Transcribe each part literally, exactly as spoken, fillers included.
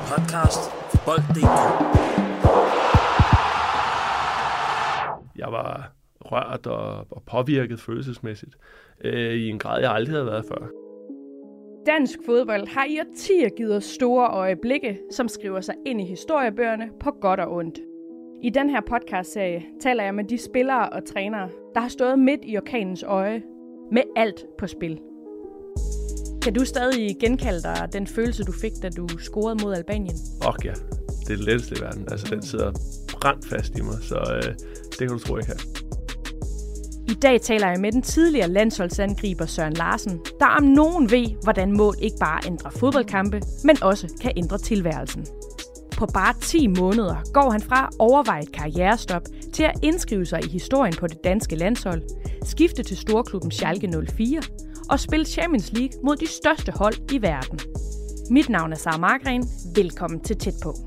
podcast for bold punktum d k. Jeg var rørt og, og påvirket følelsesmæssigt øh, i en grad, jeg aldrig havde været før. Dansk fodbold har i årtier givet os store øjeblikke, som skriver sig ind i historiebøgerne på godt og ondt. I den her podcastserie taler jeg med de spillere og trænere, der har stået midt i orkanens øje, med alt på spil. Kan du stadig genkalde dig den følelse, du fik, da du scorede mod Albanien? Og ja, det er det letteste i verden. Altså, den sidder brændt fast i mig, så øh, det kan du tro, jeg kan. I dag taler jeg med den tidligere landsholdsangriber Søren Larsen, der om nogen ved, hvordan mål ikke bare ændrer fodboldkampe, men også kan ændre tilværelsen. På bare ti måneder går han fra at overveje et karrierestop til at indskrive sig i historien på det danske landshold, skifte til storklubben Schalke nul fire og spille Champions League mod de største hold i verden. Mit navn er Sara Margren. Velkommen til Tæt på.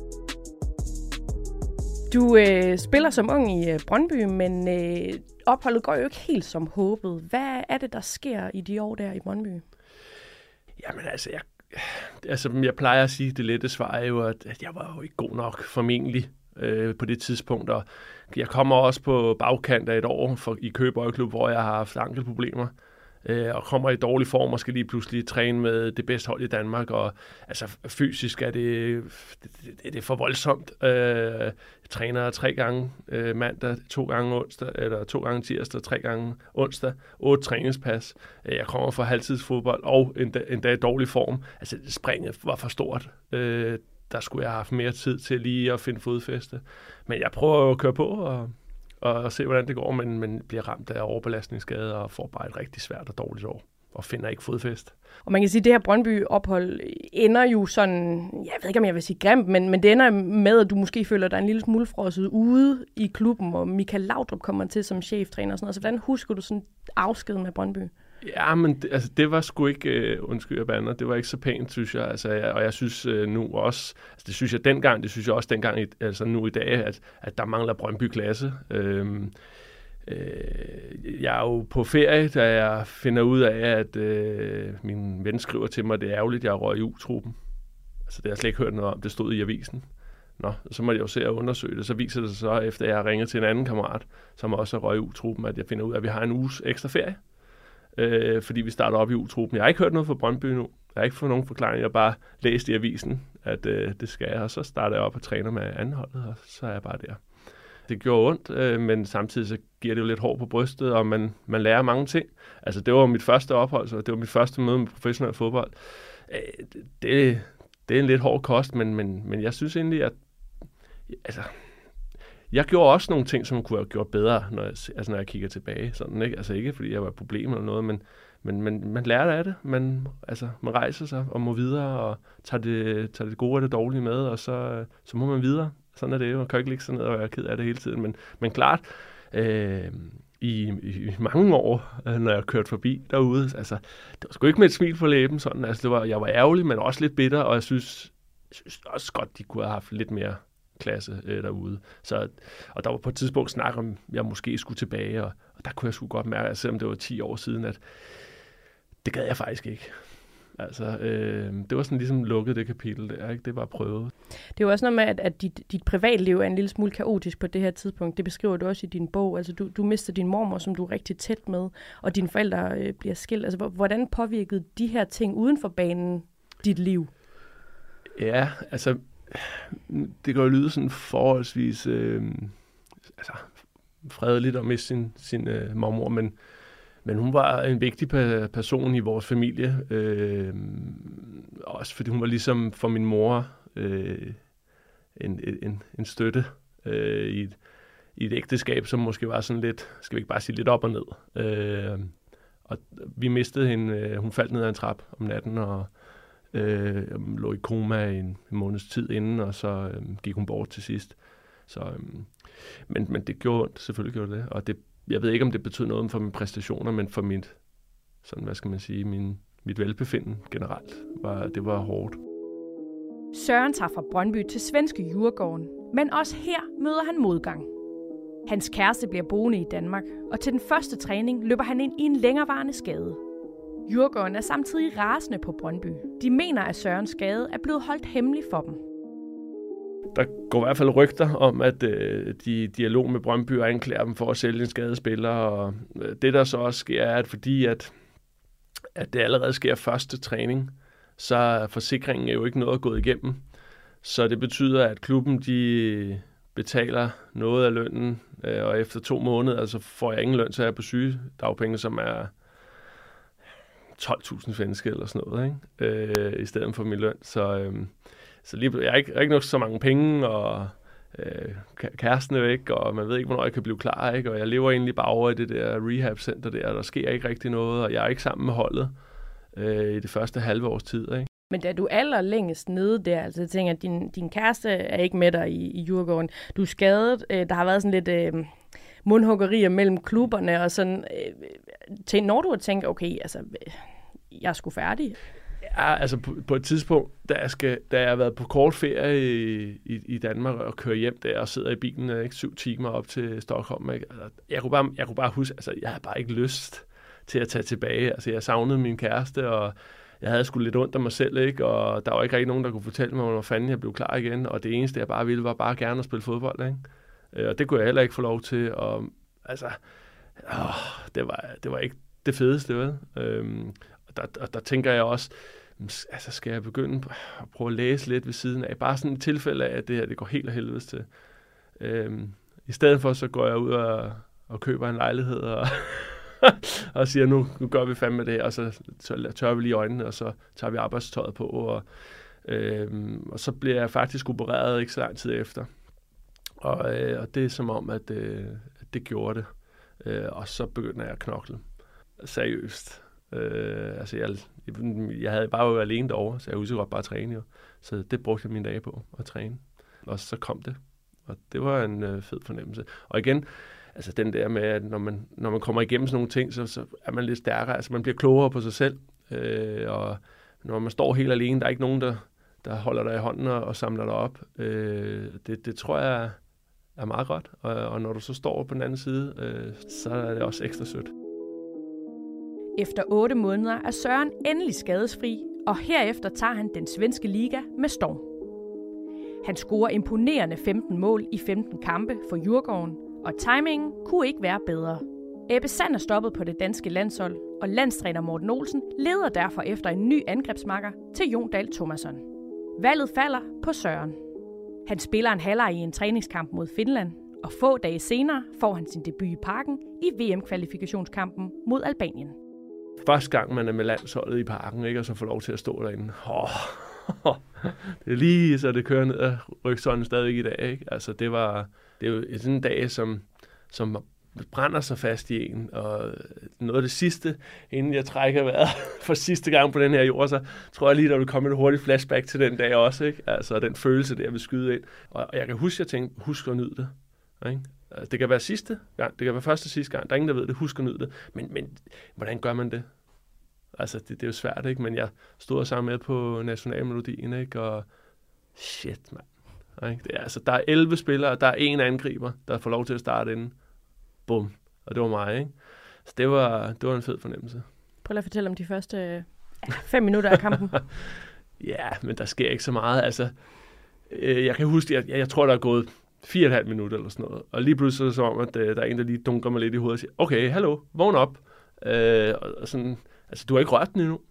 Du øh, spiller som ung i øh, Brøndby, men øh, opholdet går jo ikke helt som håbet. Hvad er det, der sker i de år der i Brøndby? Jamen altså, jeg, altså, jeg plejer at sige, det lette svar er jo, at, at jeg var jo ikke god nok formentlig øh, på det tidspunkt. Og jeg kommer også på bagkant af et år for, i Køge Boldklub, hvor jeg har haft ankelproblemer. Øh, og kommer i dårlig form og skal lige pludselig træne med det bedste hold i Danmark. Og altså fysisk er det, det, det, det er for voldsomt. Øh, jeg træner tre gange øh, mandag, to gange onsdag, eller to gange tirsdag, tre gange onsdag, otte træningspas. Øh, jeg kommer fra halvtidsfodbold og endda, endda i dårlig form. Altså springet var for stort. Øh, der skulle jeg have haft mere tid til lige at finde fodfæste. Men jeg prøver at køre på og og se, hvordan det går, men, men bliver ramt af overbelastningsskade og får bare et rigtig svært og dårligt år, og finder ikke fodfæste. Og man kan sige, at det her Brøndby-ophold ender jo sådan, jeg ved ikke, om jeg vil sige grimt, men, men det ender med, at du måske føler dig en lille smule frosset ude i klubben, og Michael Laudrup kommer til som cheftræner og sådan noget. Så hvordan husker du sådan afskeden med Brøndby? Ja, men det, altså, det var sgu ikke, øh, undskyld jeg bander, det var ikke så pænt, synes jeg. Altså, jeg og jeg synes øh, nu også, altså, det synes jeg dengang, det synes jeg også dengang, altså nu i dag, at, at der mangler Brøndby-klasse. Øhm, øh, jeg er jo på ferie, da jeg finder ud af, at øh, min ven skriver til mig, det er ærgerligt, jeg røg i U-truppen. Altså, det har jeg slet ikke hørt noget om, det stod i avisen. Nå, så må jeg jo se at undersøge det. Så viser det sig så, efter jeg har ringet til en anden kammerat, som også har røg i U-truppen, at jeg finder ud af, at vi har en uges ekstra ferie. Øh, fordi vi starter op i U-truppen. Jeg har ikke hørt noget fra Brøndby nu. Jeg har ikke fået nogen forklaring. Jeg har bare læst i avisen, at øh, det skal jeg. Og så starter jeg op og træner med andenholdet, og så er jeg bare der. Det gjorde ondt, øh, men samtidig så giver det jo lidt hår på brystet, og man, man lærer mange ting. Altså, det var mit første ophold, så det var mit første møde med professionel fodbold. Øh, det, det er en lidt hård kost, men, men, men jeg synes egentlig, at altså, jeg gjorde også nogle ting, som kunne have gjort bedre, når jeg, altså når jeg kigger tilbage. Sådan, ikke? Altså ikke, fordi jeg var et problem eller noget, men, men, men man lærer af det. Man, altså, man rejser sig og må videre, og tager det, tager det gode og det dårlige med, og så, så må man videre. Sådan er det jo. Man kan ikke ligge sådan ned og være ked af det hele tiden. Men, men klart, øh, i, i mange år, når jeg kørte forbi derude, altså, det var sgu ikke med et smil på læben. Sådan. Altså, det var, jeg var ærgerlig, men også lidt bitter, og jeg synes, jeg synes også godt, de kunne have haft lidt mere klasse øh, derude. Så, og der var på et tidspunkt snak om, at jeg måske skulle tilbage, og, og der kunne jeg sgu godt mærke, selvom det var ti år siden, at det gad jeg faktisk ikke. Altså, øh, det var sådan ligesom lukket det kapitel der, ikke? Det var prøvet. Det er jo også noget med, at, at dit, dit privatliv er en lille smule kaotisk på det her tidspunkt. Det beskriver du også i din bog. Altså, du, du mister din mormor, som du er rigtig tæt med, og dine forældre øh, bliver skilt. Altså, hvordan påvirkede de her ting uden for banen dit liv? Ja, altså det kan jo lyde sådan forholdsvis øh, altså, fredeligt at miste sin, sin øh, mormor, men, men hun var en vigtig person i vores familie. Øh, også fordi hun var ligesom for min mor øh, en, en, en støtte øh, i, et, i et ægteskab, som måske var sådan lidt, skal vi ikke bare sige, lidt op og ned. Øh, og vi mistede hende, øh, hun faldt ned ad en trap om natten, og Øh, lå i koma i en måneds tid inden, og så øh, gik hun bort til sidst. Så, øh, men, men det gjorde ondt, selvfølgelig gjorde det. Og det, jeg ved ikke, om det betød noget for mine præstationer, men for mit, sådan, hvad skal man sige, min, mit velbefinden generelt, var, det var hårdt. Søren tager fra Brøndby til svenske Djurgården, men også her møder han modgang. Hans kæreste bliver boende i Danmark, og til den første træning løber han ind i en længerevarende skade. Djurgården er samtidig rasende på Brøndby. De mener, at Sørens skade er blevet holdt hemmelig for dem. Der går i hvert fald rygter om, at øh, de dialog med Brøndby og anklager dem for at sælge en skadespiller. Og øh, det, der så også sker, er, at fordi at, at det allerede sker første træning, så er forsikringen jo ikke noget at gå igennem. Så det betyder, at klubben de betaler noget af lønnen, øh, og efter to måneder altså får jeg ingen løn til at have på sygedagpenge, som er tolv tusind svenske eller sådan noget, ikke? Øh, i stedet for min løn. Så, øh, så lige, jeg har ikke, jeg har ikke nok så mange penge, og øh, kæresten er væk, og man ved ikke, hvornår jeg kan blive klar, ikke? Og jeg lever egentlig bare over i det der rehab-center der, og der sker ikke rigtig noget, og jeg er ikke sammen med holdet øh, i det første halve års tid, ikke? Men da du er allerlængst nede der, altså jeg tænker, at din, din kæreste er ikke med dig i, i Djurgården. Du er skadet. Øh, der har været sådan lidt øh, mundhuggerier mellem klubberne, og sådan, øh, til, når du har tænkt, okay, altså, jeg er sgu færdig. Ja, altså på, på et tidspunkt, da jeg, skal, da jeg har været på kort ferie i, i, i Danmark og kører hjem der og sidder i bilen ikke, syv timer op til Stockholm, ikke? Altså, jeg, kunne bare, jeg kunne bare huske, altså jeg havde bare ikke lyst til at tage tilbage. Altså jeg savnede min kæreste, og jeg havde sgu lidt ondt af mig selv, ikke? Og der var ikke rigtig nogen, der kunne fortælle mig, hvor fanden jeg blev klar igen. Og det eneste, jeg bare ville, var bare gerne at spille fodbold, ikke? Og det kunne jeg heller ikke få lov til. Og altså, åh, det, var, det var ikke det fedeste, vel? Øhm, og der, og der tænker jeg også, altså skal jeg begynde at prøve at læse lidt ved siden af? Bare sådan et tilfælde af, at det her det går helt af helvedes til. Øhm, I stedet for, så går jeg ud og, og køber en lejlighed og... og siger, nu, nu gør vi fandme det her, og så tørrer vi lige øjnene, og så tager vi arbejdstøjet på, og, øhm, og så bliver jeg faktisk opereret ikke så lang tid efter. Og, øh, og det er som om, at, øh, at det gjorde det. Øh, og så begynder jeg at knokle. Seriøst. Øh, altså, jeg, jeg havde bare været alene derovre, så jeg husker godt bare at træne jo. Så det brugte jeg mine dage på, at træne. Og så kom det. Og det var en øh, fed fornemmelse. Og igen, altså den der med, at når man, når man kommer igennem sådan nogle ting, så, så er man lidt stærkere. Altså man bliver klogere på sig selv. Øh, og når man står helt alene, der er ikke nogen, der, der holder dig i hånden og, og samler dig op. Øh, det, det tror jeg er meget godt. Og, og når du så står på den anden side, øh, så er det også ekstra sødt. Efter otte måneder er Søren endelig skadesfri, og herefter tager han den svenske liga med storm. Han scorer imponerende femten mål i femten kampe for Djurgården, og timingen kunne ikke være bedre. Ebbe Sand er stoppet på det danske landshold, og landstræner Morten Olsen leder derfor efter en ny angrebsmakker til Jon Dahl Tomasson. Valget falder på Søren. Han spiller en halvleg i en træningskamp mod Finland, og få dage senere får han sin debut i Parken i V M-kvalifikationskampen mod Albanien. Første gang man er med landsholdet i Parken, ikke, og så får lov til at stå derinde. Oh, oh, det er lige så det kører ned ad rygsøjlen stadig i dag. Ikke? Altså det var det er jo sådan en dag, som, som brænder sig fast i en. Og noget af det sidste, inden jeg trækker vejret for sidste gang på den her jord, så tror jeg lige, der vil komme et hurtigt flashback til den dag også. Ikke? Altså den følelse der vil skyde ind. Og jeg kan huske, at jeg tænkte, husk at nyde det. Ikke? Det kan være sidste gang, det kan være første og sidste gang. Der er ingen, der ved det. Husk at nyde det. Men, men hvordan gør man det? Altså, det, det er jo svært, ikke? Men jeg stod sammen med på nationalmelodien, ikke? Og shit, mand. Ikke? Det er, altså, der er elleve spillere, der er en angriber, der får lov til at starte inden. Bum. Og det var mig, ikke? Så det var, det var en fed fornemmelse. Prøv at fortælle om de første ja, fem minutter af kampen. Ja, men der sker ikke så meget. Altså, øh, jeg kan huske, jeg, jeg tror, der er gået fire og et halvt minutter eller sådan noget. Og lige pludselig er det som om, at øh, der er en, der lige dunker mig lidt i hovedet og siger, okay, hallo, vågn op. Øh, og, og sådan, altså, du har ikke rørt den endnu.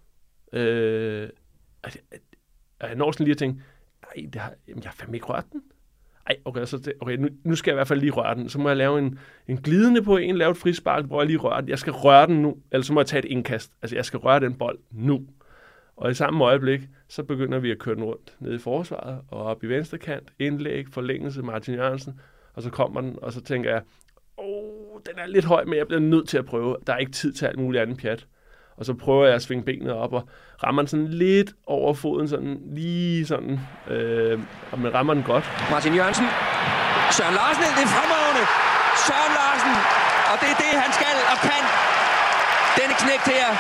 Øh, og jeg når sådan lige at tænke, ej, det har, jamen, jeg har fandme ikke rørt den. Ej, okay, så, okay nu, nu skal jeg i hvert fald lige røre den. Så må jeg lave en, en glidende på en, lave et frispark, hvor jeg lige rører den. Jeg skal røre den nu, ellers så må jeg tage et indkast. Altså, jeg skal røre den bold nu. Og i samme øjeblik, så begynder vi at køre den rundt ned i forsvaret, og op i venstre kant, indlæg, forlængelse, Martin Jørgensen, og så kommer den, og så tænker jeg, åh, den er lidt høj, men jeg bliver nødt til at prøve. Der er ikke tid til alt muligt andet pjat. Og så prøver jeg at svinge benet op, og rammer den sådan lidt over foden, sådan lige sådan, øh, og man rammer den godt. Martin Jørgensen, Søren Larsen, det er fremragende. Søren Larsen, og det er det, han skal og kan. Denne knægt her,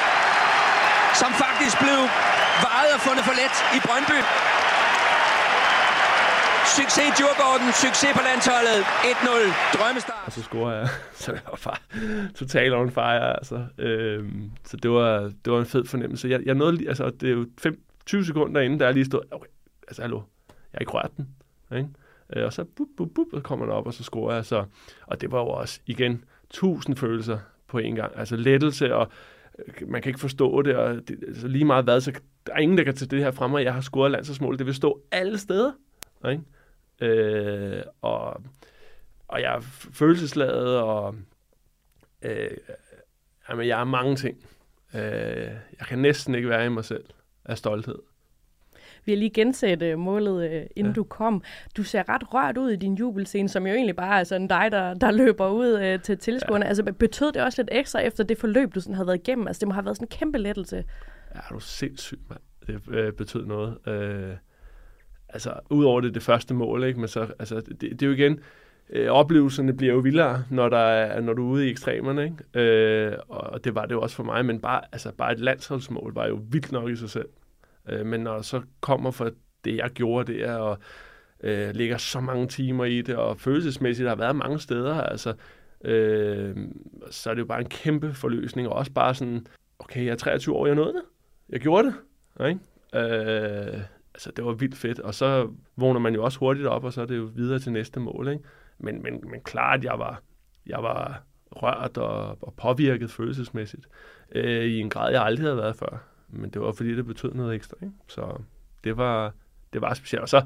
som faktisk blev vejet og fundet for let i Brøndby. Succes Djurgården, succes på landsholdet. et nul, drømmestart. Og så scorer jeg, så jeg var bare totalt on fire, altså. Øhm, så det var, det var en fed fornemmelse. Jeg, jeg nåede lige, altså det er jo fem, tyve sekunder inden, der er lige stået, okay, altså hallo, jeg har ikke rørt den, ikke? Øh, og så bup, bup, bup, og kommer den op, og så scorer jeg, så, og det var jo også, igen, tusind følelser på en gang, altså lettelse, og øh, man kan ikke forstå det, og det, altså lige meget hvad, så der er ingen, der kan tage det her frem, og jeg har scoret landsholdsmål, det vil stå alle steder, ikke? Øh, og, og jeg er følelsesladet, og øh, jamen, jeg er mange ting. Øh, jeg kan næsten ikke være i mig selv af stolthed. Vi har lige genset uh, målet, uh, inden ja. du kom. Du ser ret rørt ud i din jubelscene, som jo egentlig bare er sådan dig, der, der løber ud uh, til tilskuerne. Ja. Altså, betød det også lidt ekstra efter det forløb, du sådan havde været igennem? Altså, det må have været sådan en kæmpe lettelse. Ja, du er sindssygt, mand. Det øh, betød noget. Øh, altså, udover det, det første mål, ikke? Men så, altså, det, det er jo igen, øh, oplevelserne bliver jo vildere, når, der er, når du er ude i ekstremerne, ikke? Øh, og det var det jo også for mig, men bare, altså, bare et landsholdsmål var jo vildt nok i sig selv. Øh, men når så kommer for det, jeg gjorde der, og øh, ligger så mange timer i det, og følelsesmæssigt der har været mange steder, altså, øh, så er det jo bare en kæmpe forløsning, og også bare sådan, okay, jeg er treogtyve år, jeg nåede det. Jeg gjorde det, ikke? Øh, altså, det var vildt fedt, og så vågner man jo også hurtigt op, og så er det jo videre til næste mål, ikke? Men, men, men klart, jeg var, jeg var rørt og, og påvirket følelsesmæssigt øh, i en grad, jeg aldrig havde været før. Men det var fordi, det betød noget ekstra, ikke? Så det var, det var specielt. Og så,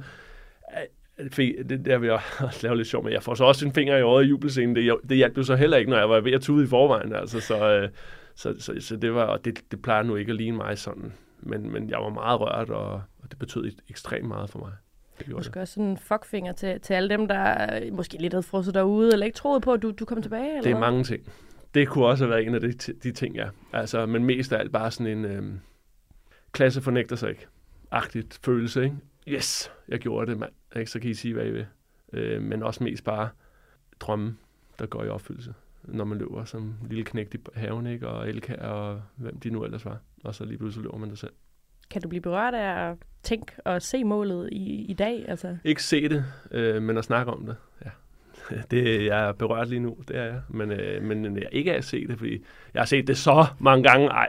det der vil jeg også lave lidt sjov med, jeg får så også en finger i øjet i jubelscenen. Det, det hjalp jo så heller ikke, når jeg var ved at tude i forvejen, altså. Så, så, så, så det var, og det, det plejer nu ikke at ligne mig sådan. Men, men jeg var meget rørt, og, og det betød ekstremt meget for mig. Måske også sådan en fuckfinger til, til alle dem, der måske lidt havde frosset derude, eller ikke troede på, at du, du kom tilbage? Eller det er hvad? mange ting. Det kunne også have været en af de, de ting, ja. Altså, men mest af alt bare sådan en øhm, klasse fornægter sig ikke. Agtigt følelse, ikke? Yes, jeg gjorde det, mand. Ikke? Så kan I sige, hvad I vil. Øh, men også mest bare drømme, der går i opfyldelse, når man løber som lille knægt i haven, ikke? Og Elka og hvem de nu ellers var. Og så lige pludselig løber man det selv. Kan du blive berørt af at tænke og se målet i, i dag? Altså? Ikke se det, øh, men at snakke om det, ja. Det, jeg er berørt lige nu, det er jeg. Men, øh, men jeg ikke er at se det, fordi jeg har set det så mange gange, ej.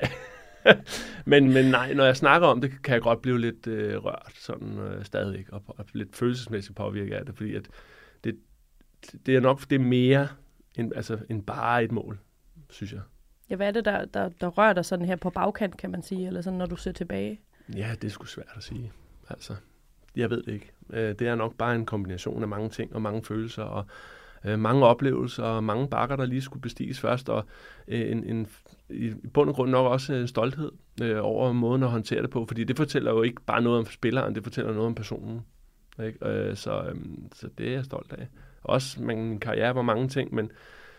men, men nej, når jeg snakker om det, kan jeg godt blive lidt øh, rørt, sådan øh, stadigvæk, og, og lidt følelsesmæssigt påvirket af det, fordi at det, det er nok det er mere end, altså, end bare et mål, synes jeg. Ja, hvad er det, der, der, der rører dig sådan her på bagkant, kan man sige, eller sådan, når du ser tilbage? Ja, det er sgu svært at sige, altså. Jeg ved det ikke. Det er nok bare en kombination af mange ting og mange følelser og øh, mange oplevelser og mange bakker, der lige skulle bestiges først, og øh, en, en, i bund og grund nok også en stolthed øh, over måden at håndtere det på, fordi det fortæller jo ikke bare noget om spilleren, det fortæller noget om personen. Ikke? Øh, så, øh, så det er jeg stolt af. Også min karriere var mange ting, men,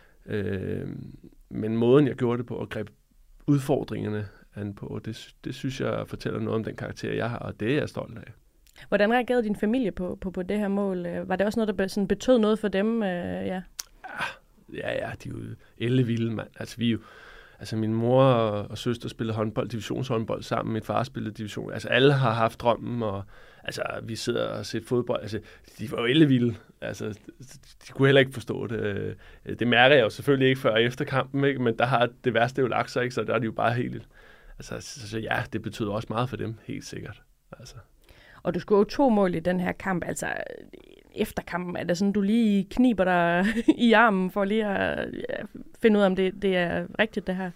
øh, men måden, jeg gjorde det på, at gribe udfordringerne an på, det, det synes jeg fortæller noget om den karakter, jeg har, og det er jeg stolt af. Hvordan reagerede din familie på, på, på det her mål? Var det også noget, der sådan betød noget for dem? Øh, ja. ja, ja, de er jo ellevilde, mand. Altså, vi jo, altså, min mor og, og søster spillede håndbold, divisionshåndbold sammen. Min far spillede division. Altså, alle har haft drømmen, og altså, vi sidder og ser fodbold. Altså, de var jo ellevilde. Altså, de kunne heller ikke forstå det. Det mærker jeg jo selvfølgelig ikke før og efter kampen, ikke? Men der har det værste jo lagt sig, ikke? Så der er de jo bare helt... Altså, så, så ja, det betyder også meget for dem, helt sikkert. Altså... Og du skulle jo to mål i den her kamp, altså efter kampen, er det sådan, du lige kniber dig i armen for lige at finde ud af, om det, det er rigtigt, det her?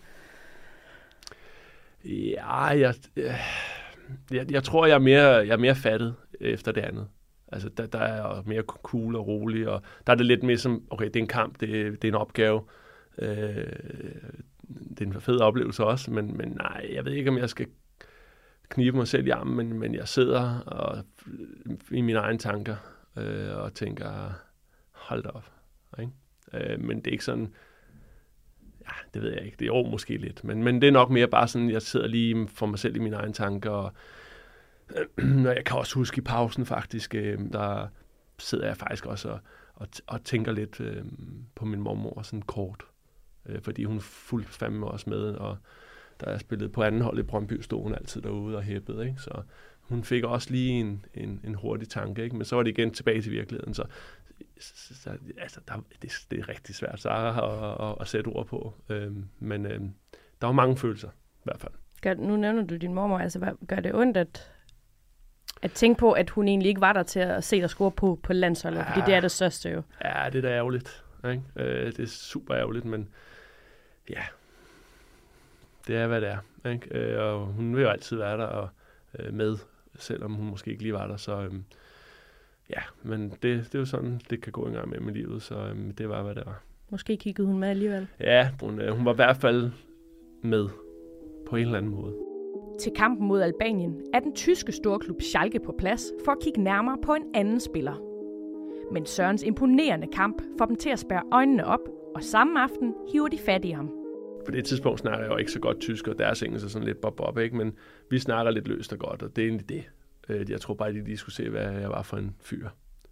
Ja, jeg, jeg, jeg tror, jeg er, mere, jeg er mere fattet efter det andet. Altså, der, der er mere cool og rolig, og der er det lidt mere som, okay, det er en kamp, det, det er en opgave. Øh, det er en fed oplevelse også, men, men nej, jeg ved ikke, om jeg skal knibe mig selv i armen, men, men jeg sidder og, i mine egne tanker øh, og tænker, hold da op. Ikke? Øh, men det er ikke sådan, ja, det ved jeg ikke, det er jo måske lidt, men, men det er nok mere bare sådan, jeg sidder lige for mig selv i mine egne tanker, og øh, jeg kan også huske i pausen faktisk, øh, der sidder jeg faktisk også og, og, og tænker lidt øh, på min mormor sådan kort, øh, fordi hun fulgte fandme også med, og da jeg spillede på anden hold i Brøndby, stod hun altid derude og hæppede, ikke? Så hun fik også lige en, en, en hurtig tanke, ikke? Men så var det igen tilbage til virkeligheden, så, så, så altså, der, det, det er rigtig svært så at, at, at sætte ord på. Øhm, men øhm, der var mange følelser, i hvert fald. Gør, nu nævner du din mormor, altså hvad, gør det ondt at, at tænke på, at hun egentlig ikke var der til at se dig score på, på landsholdet, ja. Fordi det er det største jo. Ja, det er da ærgerligt, ikke? Øh, det er super ærgerligt, men ja, det er, hvad det er, ikke? Øh, og hun vil jo altid være der og øh, med, selvom hun måske ikke lige var der, så øh, ja, men det, det er jo sådan, det kan gå en gang med med livet, så øh, det var, hvad det var. Måske kiggede hun med alligevel. Ja, hun, øh, hun var i hvert fald med på en eller anden måde. Til kampen mod Albanien er den tyske storklub Schalke på plads for at kigge nærmere på en anden spiller. Men Sørens imponerende kamp får dem til at spærre øjnene op, og samme aften hiver de fat i ham. På det tidspunkt snakker jeg jo ikke så godt tysk, og deres engelsk er sådan lidt bob-bob, ikke? Men vi snakker lidt løst og godt, og det er egentlig det. Jeg tror bare, at de lige skulle se, hvad jeg var for en fyr.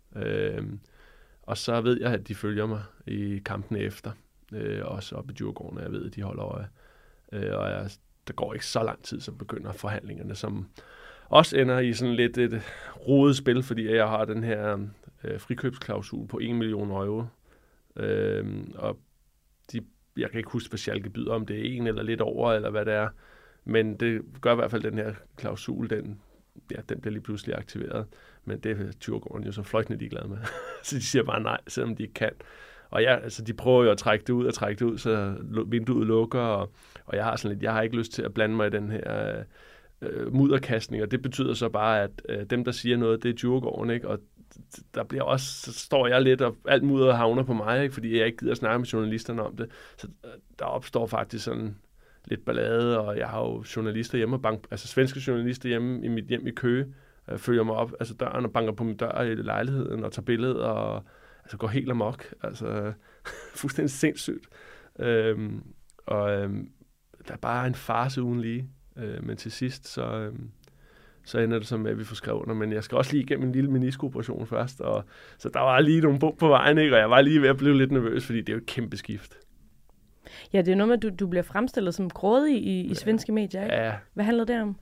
Og så ved jeg, at de følger mig i kampene efter, også oppe i Djurgården, og jeg ved, at de holder øje. Og jeg, der går ikke så lang tid, så begynder forhandlingerne, som også ender i sådan lidt et rodet spil, fordi jeg har den her øh, frikøbsklausul på en million euro. Øh, og de, jeg kan ikke huske, hvad Schalke byder, om det er en eller lidt over, eller hvad det er. Men det gør i hvert fald, den her klausul, den, ja, den bliver lige pludselig aktiveret. Men det er Djurgården jo så fløjtende ligeglade med. Så de siger bare nej, selvom de ikke kan. Og ja, altså, de prøver jo at trække det ud og trække det ud, så vinduet lukker, og, og jeg har sådan lidt, jeg har ikke lyst til at blande mig i den her øh, mudderkastning, og det betyder så bare, at øh, dem, der siger noget, det er Djurgården, ikke? Og der bliver også, så står jeg lidt, og alt mudder havner på mig, ikke? Fordi jeg ikke gider at snakke med journalisterne om det. Så øh, der opstår faktisk sådan lidt ballade, og jeg har jo journalister hjemme, bank, altså svenske journalister hjemme i mit hjem i Køge, øh, følger mig op, altså døren og banker på min dør i lejligheden, og tager billeder, og altså går helt amok, altså fuldstændig sindssygt. Øhm, og øhm, der er bare en farce uden lige, øh, men til sidst, så, øhm, så ender det så med, at vi får skrevet under, men jeg skal også lige igennem en lille meniskoperation først, og så der var lige nogle bump på vejen, ikke? Og jeg var lige ved at blive lidt nervøs, fordi det er jo et kæmpe skift. Ja, det er noget med, at du, du bliver fremstillet som grådig i, i svenske medier, ikke? Ja. Hvad handler det om?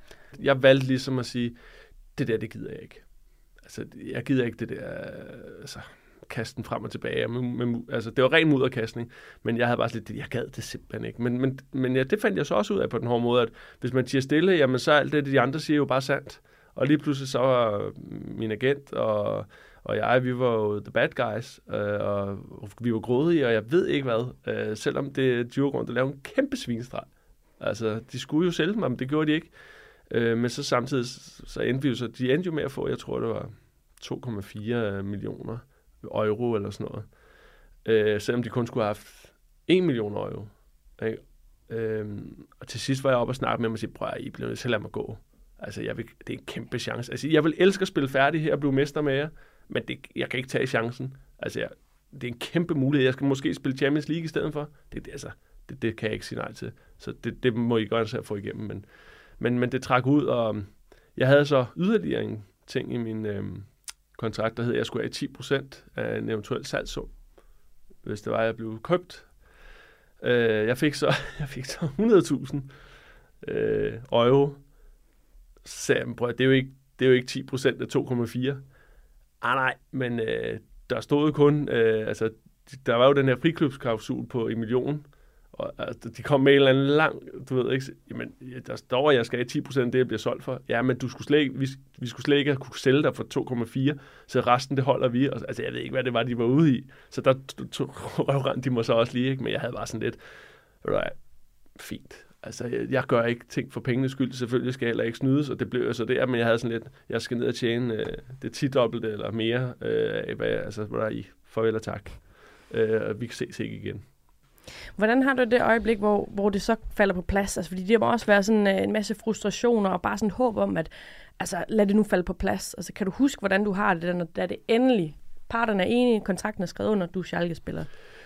Jeg valgte ligesom at sige, det der, det gider jeg ikke. Altså, jeg gider ikke det der, altså, kasten frem og tilbage. Med, med, altså, det var ren mudderkastning, men jeg havde bare lidt, jeg gad det simpelthen ikke. Men, men, men ja, det fandt jeg så også ud af på den hårde måde, at hvis man tiger stille, jamen så er alt det, de andre siger, jo bare sandt. Og lige pludselig så var min agent og, og jeg, vi var jo the bad guys, øh, og vi var grådige, og jeg ved ikke hvad, øh, selvom det er Djurgården, der lavede en kæmpe svinestreg. Altså, de skulle jo sælge mig, men det gjorde de ikke. Øh, men så samtidig, så endte vi jo så, de endte jo med at få, jeg tror det var to komma fire millioner euro eller sådan noget. Øh, selvom de kun skulle have haft en million euro. Ikke? Øh, og til sidst var jeg oppe og snakke med dem og sige, prøv at I bliver nødt til at lade mig gå. Altså, jeg vil, det er en kæmpe chance. Altså, jeg vil elske at spille færdig her og blive mester med jer, men det, jeg kan ikke tage chancen. Altså, jeg, det er en kæmpe mulighed. Jeg skal måske spille Champions League i stedet for. Det, det, altså, det, det kan jeg ikke sige nej til. Så det, det må I godt at få igennem. Men, men, men det trak ud, og jeg havde så yderligere en ting i min øh, kontrakt, der hed, at jeg skulle have ti procent af en eventuel salgssum, hvis det var, at jeg blev købt. Øh, jeg fik så, jeg fik så hundrede tusind øh, euro. Så sagde jeg, prøv, det er jo ikke, det er jo ikke ti procent af to komma fire. Ah nej, men øh, der stod kun, øh, altså, der var jo den her frikøbsklausul på en million, og altså, de kom med en eller anden lang, du ved ikke, jamen, der står, at jeg skal have ti procent af det, jeg bliver solgt for. Ja, men du skulle slet ikke, vi, vi skulle slet ikke have kunne sælge dig for to komma fire, så resten, det holder vi. Og, altså, jeg ved ikke, hvad det var, de var ude i. Så der røvrendte de mig så også lige, ikke? Men jeg havde bare sådan lidt, ved du hvad, fint. Altså, jeg, jeg gør ikke ting for pengenes skyld. Selvfølgelig skal jeg heller ikke snydes, og det blev jo så der, men jeg havde sådan lidt, jeg skal ned og tjene øh, det ti-dobbelte eller mere øh, af, hvad jeg, altså, hvor der er i. Farvel og tak. Øh, og vi kan ses ikke igen. Hvordan har du det øjeblik, hvor, hvor det så falder på plads? Altså, fordi det må også være sådan en masse frustrationer og bare sådan håb om, at altså, lad det nu falde på plads. Altså, kan du huske, hvordan du har det, når da det endelig, parterne er enige, kontrakten er skrevet under, du er Schalke-spiller?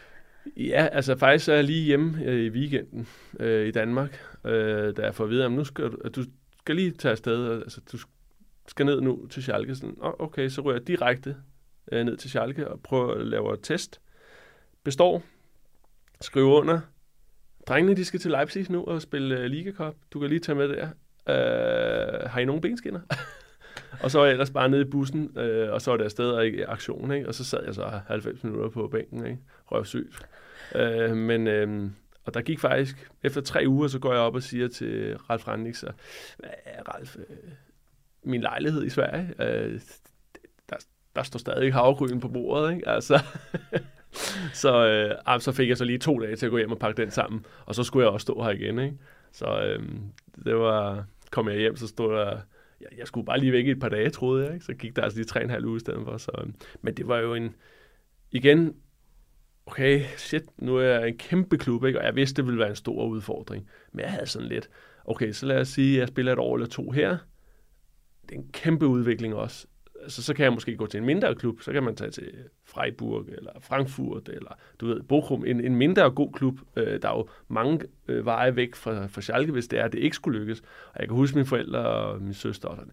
Ja, altså faktisk er jeg lige hjemme øh, i weekenden øh, i Danmark, øh, da jeg får at vide, at nu skal du, at du skal lige tage afsted, altså du skal ned nu til Schalke. Sådan, oh, okay, så ryger jeg direkte øh, ned til Schalke og prøver at lave et test. Består. Skrive under. Drengene, de skal til Leipzig nu og spille uh, Liga Cup. Du kan lige tage med der. øh, har I nogen benskinner? Og så var jeg ellers bare nede i bussen, øh, og så var det afsted og i aktion, ikke? Og så sad jeg så halvfems minutter på bænken, ikke? Røvsygt. Øh, men, øh, og der gik faktisk, efter tre uger, så går jeg op og siger til Ralf Rangnick, så, Ralf, øh, min lejlighed i Sverige, øh, der, der står stadig havregryn på bordet, ikke? Altså, så, øh, så fik jeg så lige to dage til at gå hjem og pakke den sammen, og så skulle jeg også stå her igen, ikke? Så øh, det var, kom jeg hjem, så stod der, jeg, jeg skulle bare lige væk i et par dage, troede jeg, ikke? Så gik der altså lige tre og en halv uge i stedet for, så, men det var jo en, igen, okay, shit, nu er jeg en kæmpe klub, ikke? Og jeg vidste, det ville være en stor udfordring, men jeg havde sådan lidt, okay, så lad os sige, at jeg spiller et år eller to her, det er en kæmpe udvikling også. Altså, så kan jeg måske gå til en mindre klub, så kan man tage til Freiburg eller Frankfurt eller du ved Bochum, en, en mindre god klub. Øh, der er jo mange øh, veje væk fra, fra Schalke, hvis det er, at det ikke skulle lykkes. Og jeg kan huske mine forældre og min søster og sådan.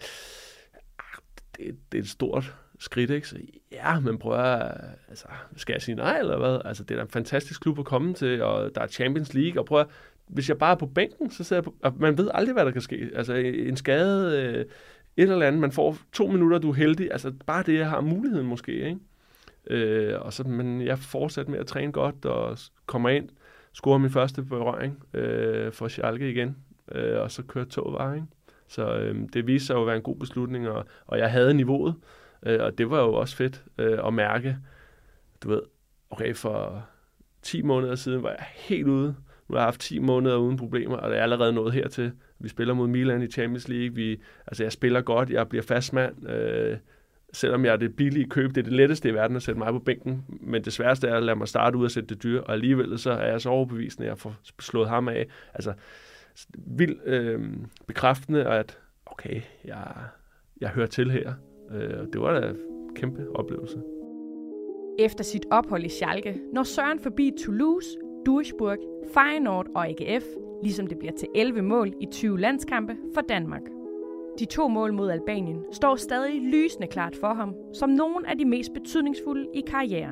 Det, det er et stort skridt, ikke? Så ja, men prøv at, altså, skal jeg sige nej eller hvad? Altså, det er da en fantastisk klub at komme til, og der er Champions League, og prøv at, hvis jeg bare er på bænken, så sidder jeg på, og man ved aldrig, hvad der kan ske. Altså, en skade, øh, et eller andet, man får to minutter, du er heldig, altså bare det, jeg har muligheden måske, ikke? Øh, og så, men jeg fortsatte med at træne godt, og kommer ind, scorer min første berøring øh, for Schalke igen, øh, og så kørte toget var, ikke? Så øh, det viste sig jo at være en god beslutning, og, og jeg havde niveauet, øh, og det var jo også fedt øh, at mærke, du ved, okay, for ti måneder siden var jeg helt ude. Nu har jeg haft ti måneder uden problemer, og det er allerede nået hertil. Vi spiller mod Milan i Champions League. Vi, altså, jeg spiller godt. Jeg bliver fastmand. Øh, selvom jeg er det billige køb. Det er det letteste i verden at sætte mig på bænken. Men det sværeste er at lade mig starte ud og sætte det dyr. Og alligevel så er jeg så overbevisende, at jeg får slået ham af. Altså, vildt øh, bekræftende, at okay, jeg, jeg hører til her. Øh, det var da en kæmpe oplevelse. Efter sit ophold i Schalke når Søren forbi Toulouse, Duisburg, Feyenoord og A G F, ligesom det bliver til elleve mål i tyve landskampe for Danmark. De to mål mod Albanien står stadig lysende klart for ham, som nogle af de mest betydningsfulde i karrieren.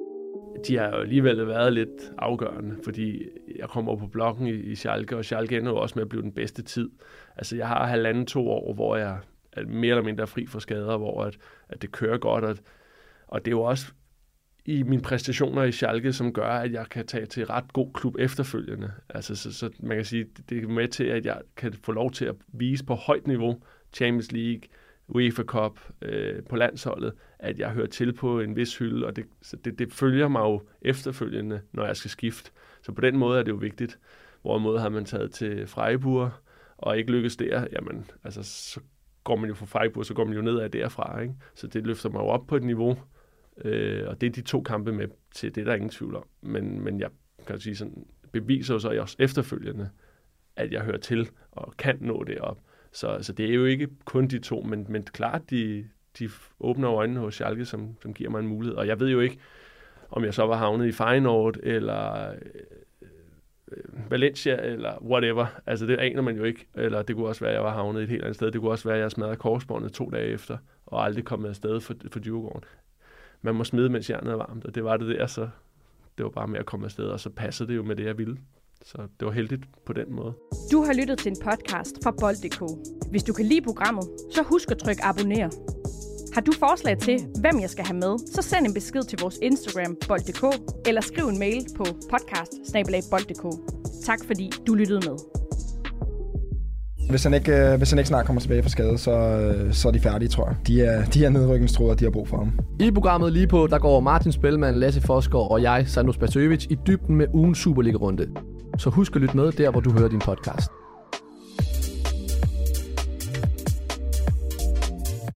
De har jo alligevel været lidt afgørende, fordi jeg kommer på blokken i, i Schalke, og Schalke ender jo også med at blive den bedste tid. Altså jeg har halvanden to år, hvor jeg er mere eller mindre fri for skader, hvor at, at det kører godt, og, og det er jo også i mine præstationer i Schalke, som gør, at jeg kan tage til ret god klub efterfølgende. Altså, så, så man kan sige, det er med til, at jeg kan få lov til at vise på højt niveau, Champions League, UEFA Cup, øh, på landsholdet, at jeg hører til på en vis hylde, og det, så det, det følger mig jo efterfølgende, når jeg skal skifte. Så på den måde er det jo vigtigt. Hvorimod har man taget til Freiburg, og ikke lykkes der, jamen, altså, så går man jo fra Freiburg, så går man jo nedad derfra, ikke? Så det løfter mig jo op på et niveau, Øh, og det er de to kampe med til, det er der ingen tvivl om. Men, men jeg kan sige sådan, beviser jo så også efterfølgende, at jeg hører til og kan nå det op. Så, så det er jo ikke kun de to, men, men klart, de, de åbner øjnene hos Schalke, som, som giver mig en mulighed. Og jeg ved jo ikke, om jeg så var havnet i Feyenoord, eller øh, Valencia, eller whatever. Altså det aner man jo ikke. Eller det kunne også være, at jeg var havnet et helt andet sted. Det kunne også være, at jeg smadrede korsbåndet to dage efter, og aldrig kommet afsted for, for Djurgården. Man må smide, mens jernet er varmt, og det var det der, så det var bare med at komme afsted, og så passede det jo med det, jeg ville. Så det var heldigt på den måde. Du har lyttet til en podcast fra bold punktum d k. Hvis du kan lide programmet, så husk at trykke abonner. Har du forslag til, hvem jeg skal have med, så send en besked til vores Instagram bold punktum d k, eller skriv en mail på podcast snabel-a bold punktum d k. Tak fordi du lyttede med. Hvis han, ikke, hvis han ikke snart kommer tilbage fra skade, så, så er de færdige, tror jeg. De er, de er nedrykningstruede, og de har brug for ham. I programmet lige på, der går Martin Spellmann, Lasse Forsgaard og jeg, Sandro Spasojevic, i dybden med ugens Superliga-runde. Så husk at lytte med der, hvor du hører din podcast.